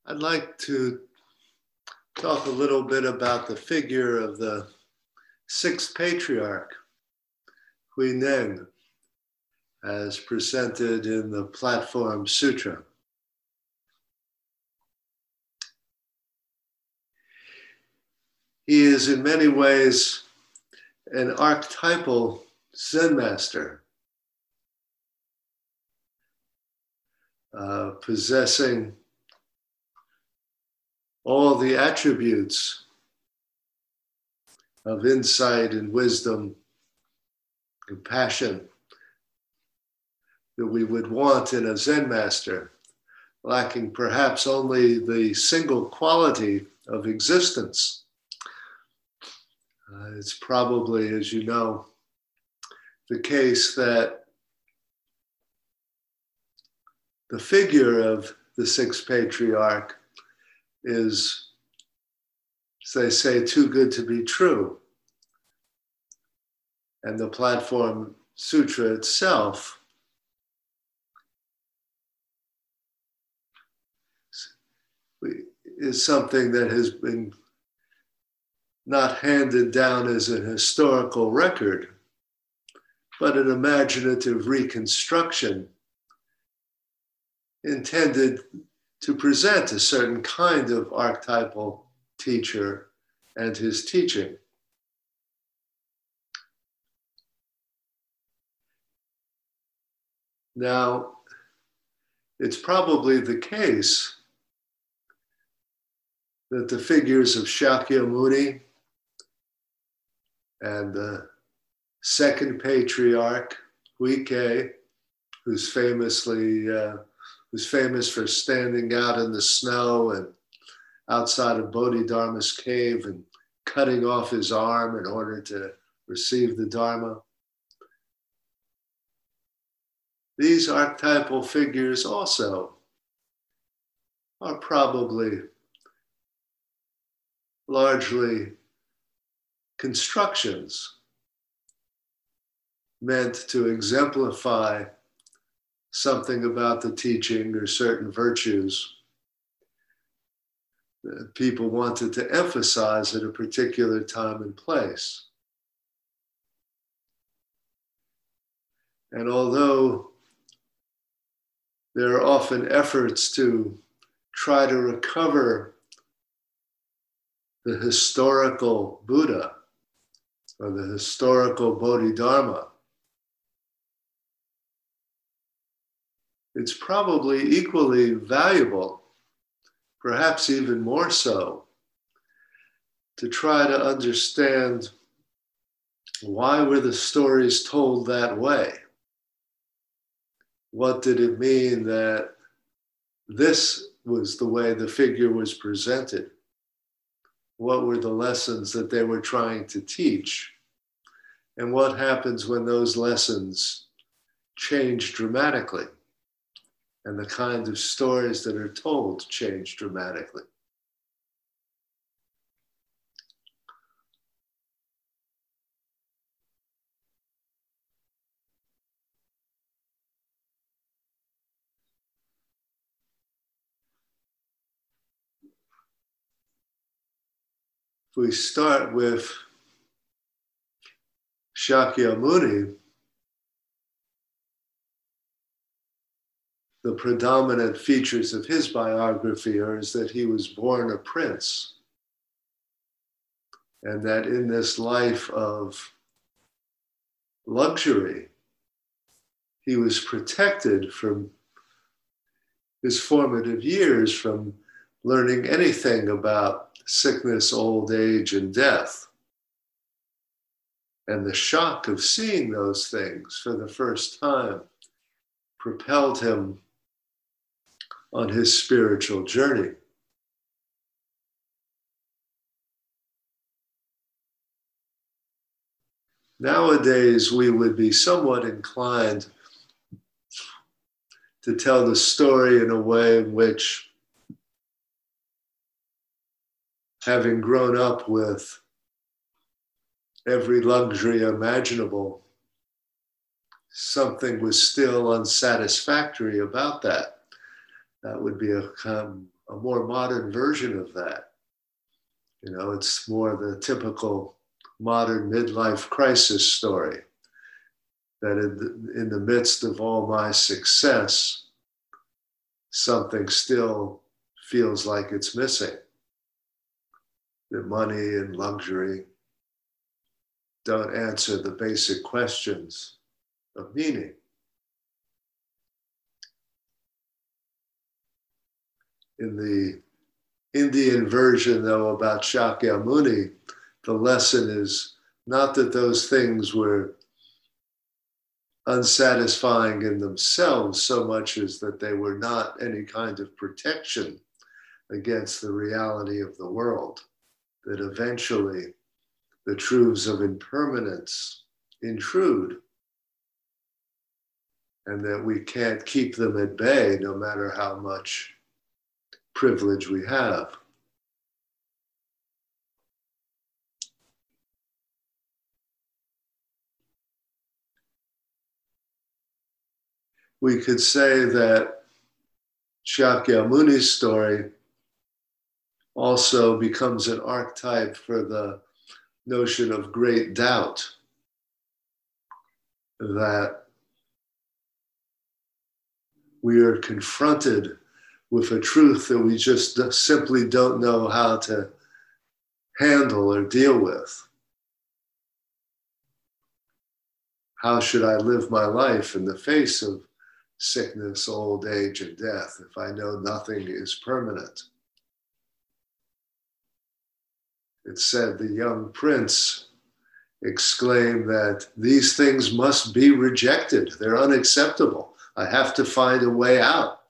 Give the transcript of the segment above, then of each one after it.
I'd like to talk a little bit about the figure of the sixth patriarch, Huineng, as presented in the Platform Sutra. He is in many ways an archetypal Zen master, possessing all the attributes of insight and wisdom, compassion that we would want in a Zen master, lacking perhaps only the single quality of existence. It's probably, as you know, the case that the figure of the sixth patriarch is, as they say, too good to be true. And the Platform Sutra itself is something that has been not handed down as an historical record, but an imaginative reconstruction intended to present a certain kind of archetypal teacher and his teaching. Now, it's probably the case that the figures of Shakyamuni and the second patriarch, Huike, who's famous for standing out in the snow and outside of Bodhidharma's cave and cutting off his arm in order to receive the Dharma. These archetypal figures also are probably largely constructions meant to exemplify something about the teaching or certain virtues that people wanted to emphasize at a particular time and place. And although there are often efforts to try to recover the historical Buddha or the historical Bodhidharma, it's probably equally valuable, perhaps even more so, to try to understand why were the stories told that way? What did it mean that this was the way the figure was presented? What were the lessons that they were trying to teach? And what happens when those lessons change dramatically? And the kind of stories that are told change dramatically. If we start with Shakyamuni, the predominant features of his biography are that he was born a prince, and that in this life of luxury, he was protected from his formative years from learning anything about sickness, old age, and death. And the shock of seeing those things for the first time propelled him on his spiritual journey. Nowadays, we would be somewhat inclined to tell the story in a way in which, having grown up with every luxury imaginable, something was still unsatisfactory about that. That would be a a more modern version of that. You know, it's more the typical modern midlife crisis story, that in the midst of all my success, something still feels like it's missing. That money and luxury don't answer the basic questions of meaning. In the Indian version, though, about Shakyamuni, the lesson is not that those things were unsatisfying in themselves so much as that they were not any kind of protection against the reality of the world, that eventually the truths of impermanence intrude, and that we can't keep them at bay no matter how much privilege we have. We could say that Shakyamuni's story also becomes an archetype for the notion of great doubt, that we are confronted with a truth that we just simply don't know how to handle or deal with. How should I live my life in the face of sickness, old age, and death if I know nothing is permanent? It said the young prince exclaimed that these things must be rejected. They're unacceptable. I have to find a way out.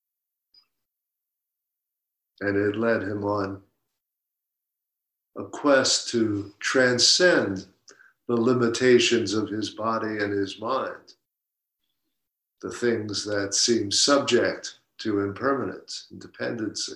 And it led him on a quest to transcend the limitations of his body and his mind, the things that seem subject to impermanence and dependency.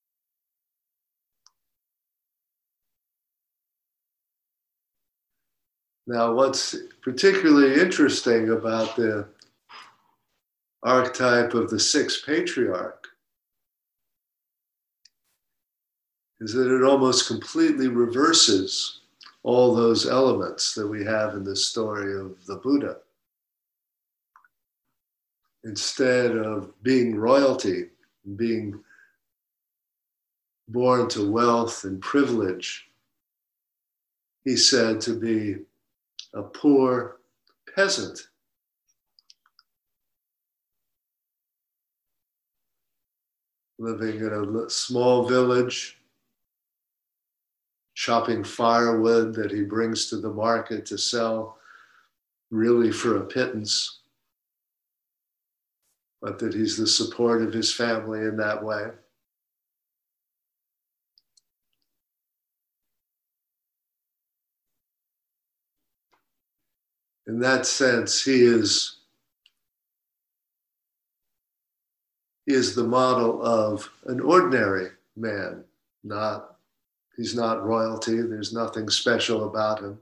Now, what's particularly interesting about the archetype of the sixth patriarch is that it almost completely reverses all those elements that we have in the story of the Buddha. Instead of being royalty, being born to wealth and privilege, he's said to be a poor peasant. Living in a small village, chopping firewood that he brings to the market to sell, really for a pittance, but that he's the support of his family in that way. In that sense, he is the model of an ordinary man. He's not royalty, there's nothing special about him.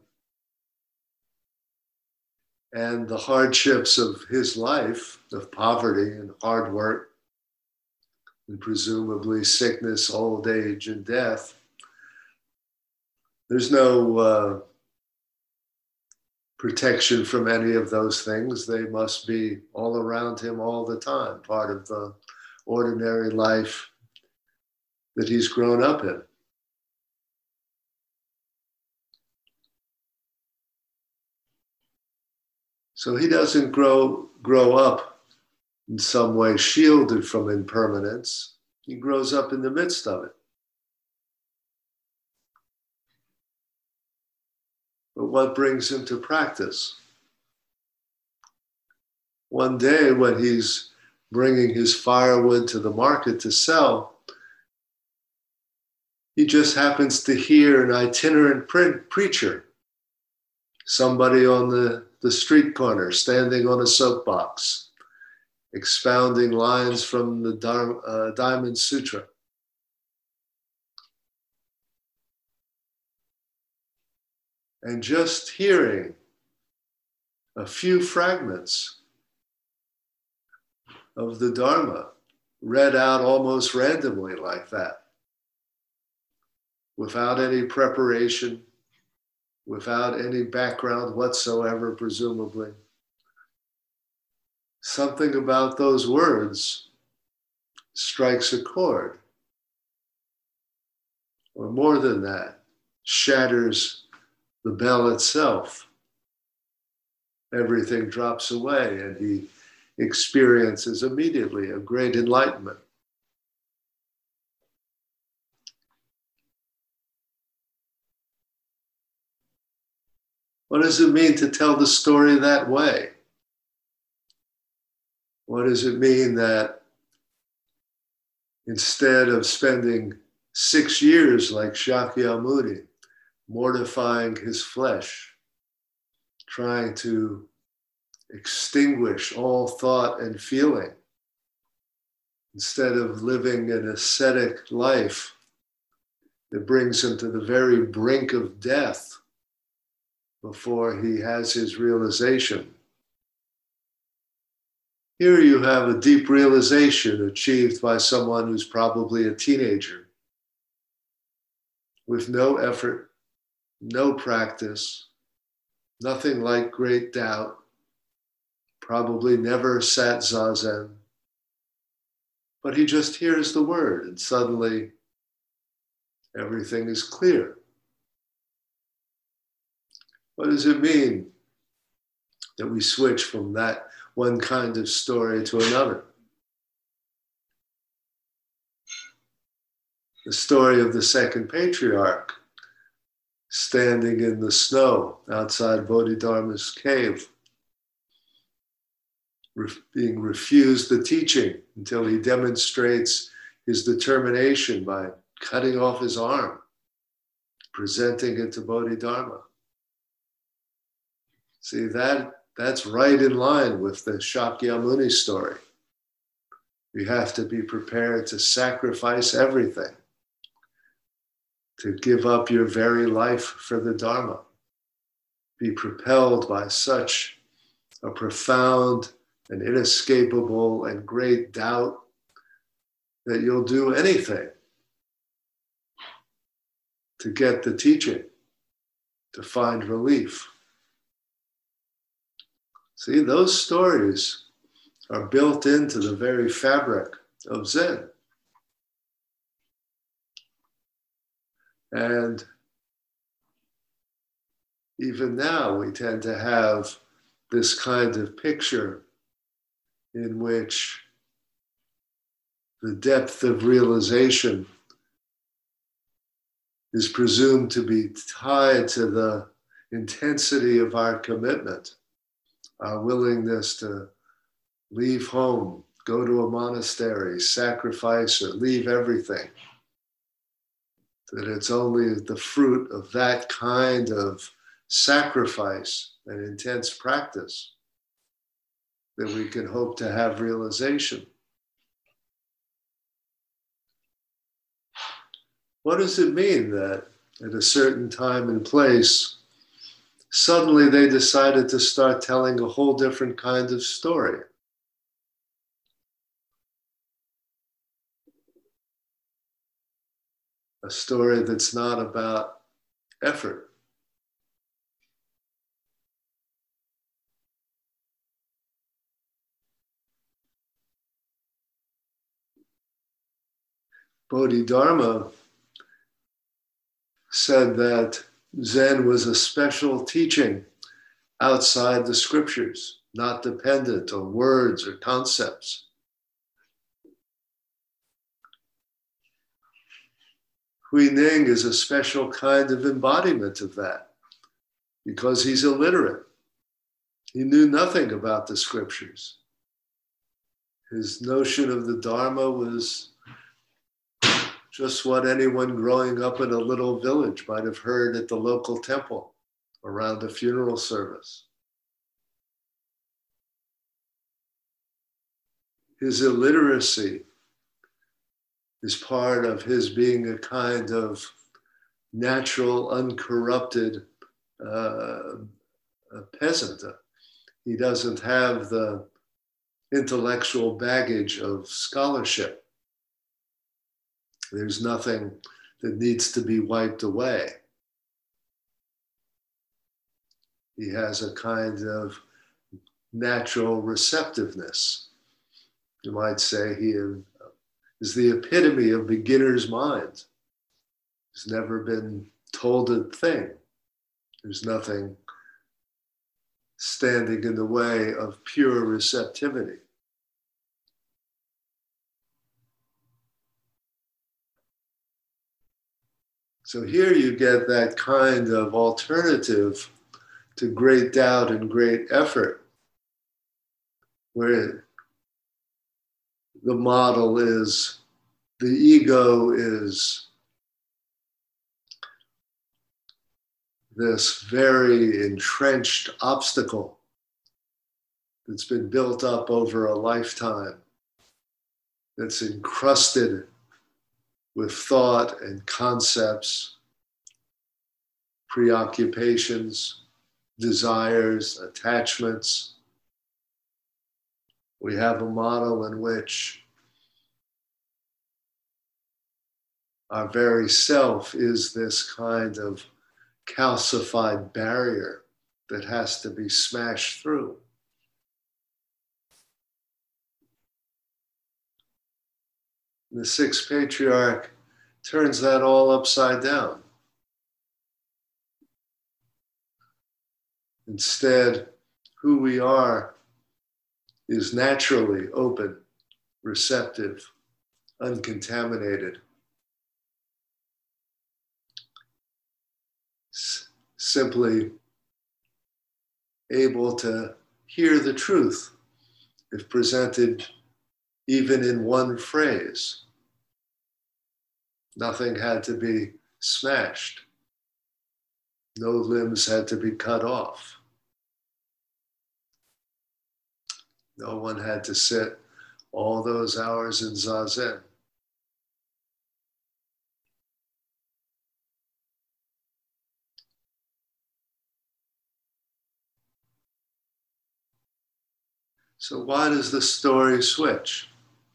And the hardships of his life, of poverty and hard work, and presumably sickness, old age, and death, there's no protection from any of those things. They must be all around him all the time, part of the ordinary life that he's grown up in. So he doesn't grow up in some way shielded from impermanence. He grows up in the midst of it. But what brings him to practice? One day when he's bringing his firewood to the market to sell, he just happens to hear an itinerant preacher, somebody on the street corner standing on a soapbox, expounding lines from the Diamond Sutra. And just hearing a few fragments of the Dharma read out almost randomly like that, without any preparation, without any background whatsoever, presumably. Something about those words strikes a chord, or more than that, shatters the bell itself. Everything drops away, and he experiences immediately a great enlightenment. What does it mean to tell the story that way? What does it mean that instead of spending 6 years like Shakyamuni, mortifying his flesh, trying to extinguish all thought and feeling, instead of living an ascetic life that brings him to the very brink of death before he has his realization. Here you have a deep realization achieved by someone who's probably a teenager, with no effort, no practice, nothing like great doubt, probably never sat zazen. But he just hears the word and suddenly everything is clear. What does it mean that we switch from that one kind of story to another? The story of the second patriarch standing in the snow outside Bodhidharma's cave, being refused the teaching until he demonstrates his determination by cutting off his arm, presenting it to Bodhidharma. See, that's right in line with the Shakyamuni story. You have to be prepared to sacrifice everything, to give up your very life for the Dharma. Be propelled by such a profound and inescapable and great doubt that you'll do anything to get the teaching, to find relief. See, those stories are built into the very fabric of Zen. And even now, we tend to have this kind of picture in which the depth of realization is presumed to be tied to the intensity of our commitment, our willingness to leave home, go to a monastery, sacrifice, or leave everything. That it's only the fruit of that kind of sacrifice and intense practice that we can hope to have realization. What does it mean that at a certain time and place, suddenly they decided to start telling a whole different kind of story? A story that's not about effort. Bodhidharma said that Zen was a special teaching outside the scriptures, not dependent on words or concepts. Hui Ning is a special kind of embodiment of that because he's illiterate. He knew nothing about the scriptures. His notion of the Dharma was just what anyone growing up in a little village might have heard at the local temple around a funeral service. His illiteracy is part of his being a kind of natural, uncorrupted peasant. He doesn't have the intellectual baggage of scholarship. There's nothing that needs to be wiped away. He has a kind of natural receptiveness. You might say he is the epitome of beginner's mind. He's never been told a thing. There's nothing standing in the way of pure receptivity. So here you get that kind of alternative to great doubt and great effort, where the model is the ego is this very entrenched obstacle that's been built up over a lifetime, that's encrusted with thought and concepts, preoccupations, desires, attachments. We have a model in which our very self is this kind of calcified barrier that has to be smashed through. The sixth patriarch turns that all upside down. Instead, who we are is naturally open, receptive, uncontaminated. Simply able to hear the truth if presented even in one phrase. Nothing had to be smashed. No limbs had to be cut off. No one had to sit all those hours in Zazen. So why does the story switch?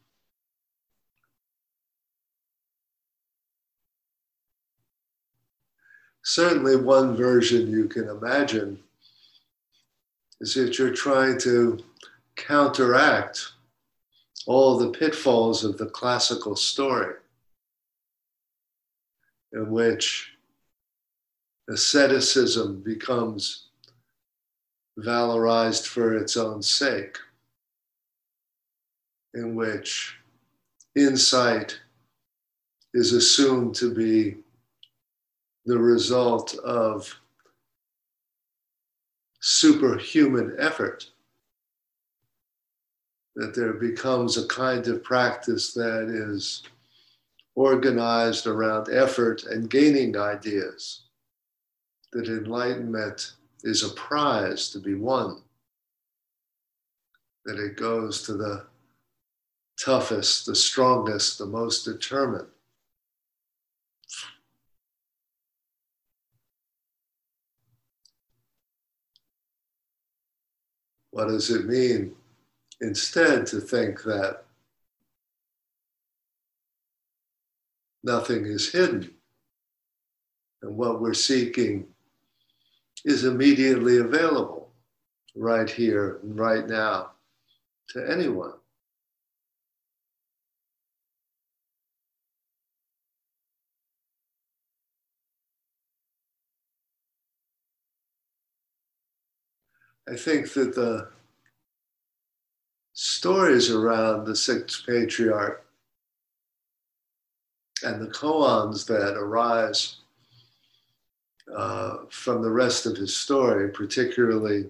Certainly one version you can imagine is that you're trying to counteract all the pitfalls of the classical story, in which asceticism becomes valorized for its own sake, in which insight is assumed to be the result of superhuman effort, that there becomes a kind of practice that is organized around effort and gaining ideas, that enlightenment is a prize to be won, that it goes to the toughest, the strongest, the most determined. What does it mean instead to think that nothing is hidden and what we're seeking is immediately available right here and right now to anyone? I think that the stories around the sixth patriarch and the koans that arise from the rest of his story, particularly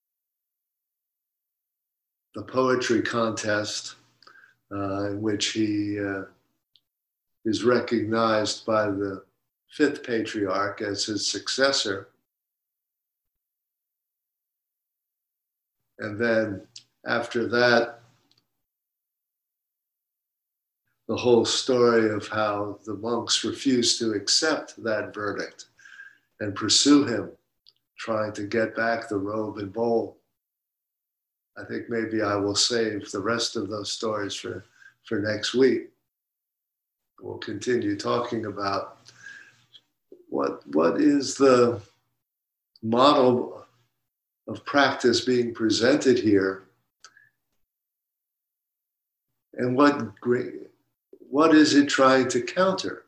the poetry contest in which he is recognized by the fifth patriarch as his successor. And then after that, the whole story of how the monks refused to accept that verdict and pursue him, trying to get back the robe and bowl. I think maybe I will save the rest of those stories for next week. We'll continue talking about what is the model of practice being presented here, and what is it trying to counter?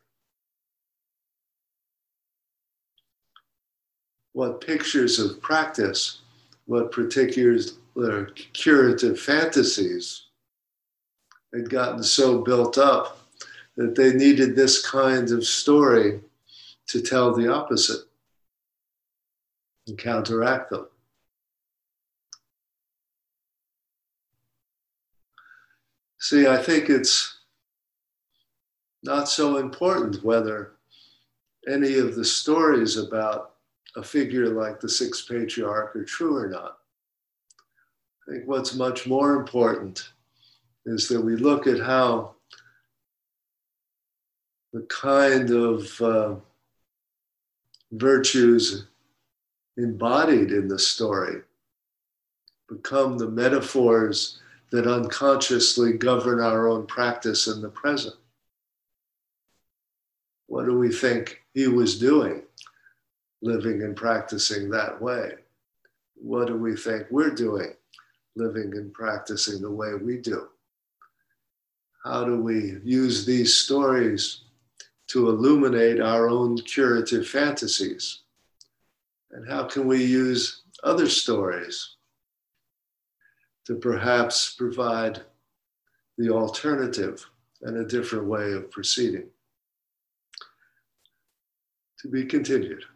What pictures of practice, what particular curative fantasies had gotten so built up that they needed this kind of story to tell the opposite and counteract them. See, I think it's not so important whether any of the stories about a figure like the sixth patriarch are true or not. I think what's much more important is that we look at how the kind of virtues embodied in the story become the metaphors that unconsciously govern our own practice in the present. What do we think he was doing, living and practicing that way? What do we think we're doing, living and practicing the way we do? How do we use these stories to illuminate our own curative fantasies? And how can we use other stories to perhaps provide the alternative and a different way of proceeding? To be continued.